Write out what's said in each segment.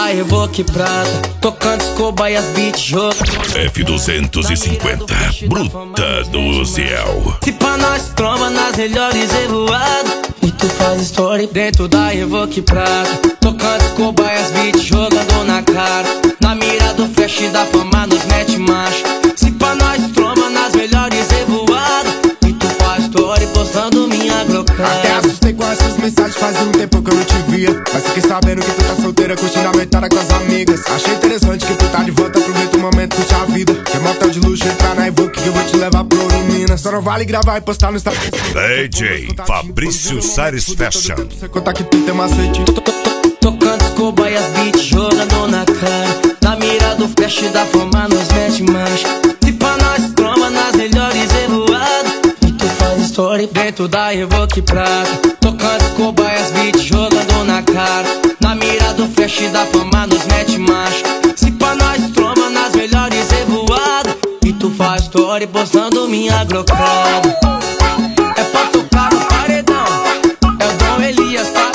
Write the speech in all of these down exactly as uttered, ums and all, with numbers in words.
da Evoque Prata, tocando escoba e as beats jogando F duzentos e cinquenta, bruta do Ziel. Se pra nós tromba nas melhores revoadas, e tu faz story dentro da Evoque Prata, tocando escoba e as beats jogando na cara. Na mira do flash da fama nos mete marcha. Se pra nós tromba nas melhores revoadas, e tu faz story postando minha grocada. Até assustei com essas mensagens, fazia um tempo que eu não te via, mas fiquei sabendo que tu tá solteira, curtindo a noitada com as amigas. Achei interessante que tu tá de volta, aproveita o momento, curte a vida. Quer motel de luxo, entrar na Evoque que eu vou te levar pro Ouro Minas. Só não vale gravar e postar no Instagram. D J Fabrício Sares Fashion. Você contar que tu tem macete. Tocando escoba e as beats jogando na cara. Na mira do flash da fama nos mete marcha. Se pra nós tromba nas melhores revoadas, e tu faz story dentro da Evoque Prata, tocando escoba e as beats jogando na cara. Na mira do flash da fama nos mete marcha. Se pra nós tromba nas melhores revoadas, e tu faz story postando minha grocada. É pra tocar no paredão, é o Dom Elias, tá?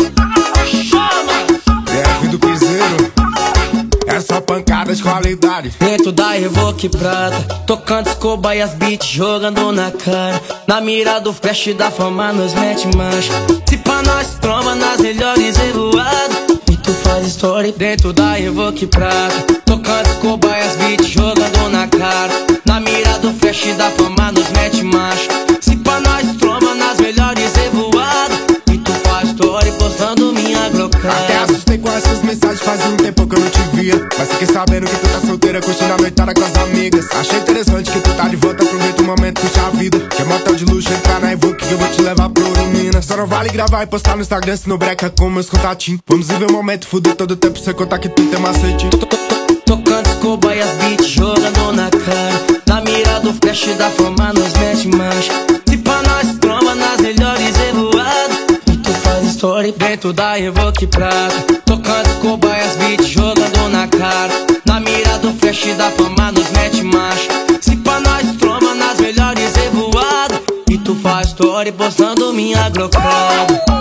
É só pancada de qualidade. Dentro da Evoque Prata, tocando escoba e as beats jogando na cara. Na mira do flash da fama nos mete marcha. Se pra nós tromba nas melhores revoadas, e tu faz story dentro da Evoque Prata, tocando escoba e as beats jogando na cara. Na mira do flash da fama nos mete marcha. Se pra nós tromba nas melhores revoadas, e tu faz story postando minha grocada. Até assustei com essas mensagens, fazia um tempo que eu não te via, mas fiquei sabendo que tu tá solteira, curtindo a noitada com as amigas. Achei interessante que tu tá de volta, aproveita o momento, curte a vida. Quer motel de luxo, entrar na Evoque que eu vou te levar pro Ouro Minas. Só não vale gravar e postar no Instagram se não breca com meus contatinhos. Vamos viver o momento, fuder todo o tempo, você contar que tu tem macete. Tocando escoba e as beats jogando na cara. Na mira do flash da fama nos mete marcha. Se pra nós tromba nas melhores revoadas, e tu faz story dentro da Evoque Prata, tocando escoba e as beats jogando na cara. Na mira do flash da fama nos mete marcha. Se pra nós tromba nas melhores revoadas, e tu faz story postando minha grocada.